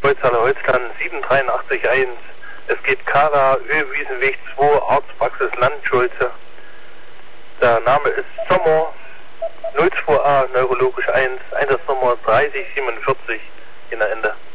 Holzhalle Holzland 7881. Es geht Kara, Ölwiesenweg 2, Arztpraxis Landschulze. Der Name ist Sommer, 02a, neurologisch 1, Einsatznummer 3047 in der Ende.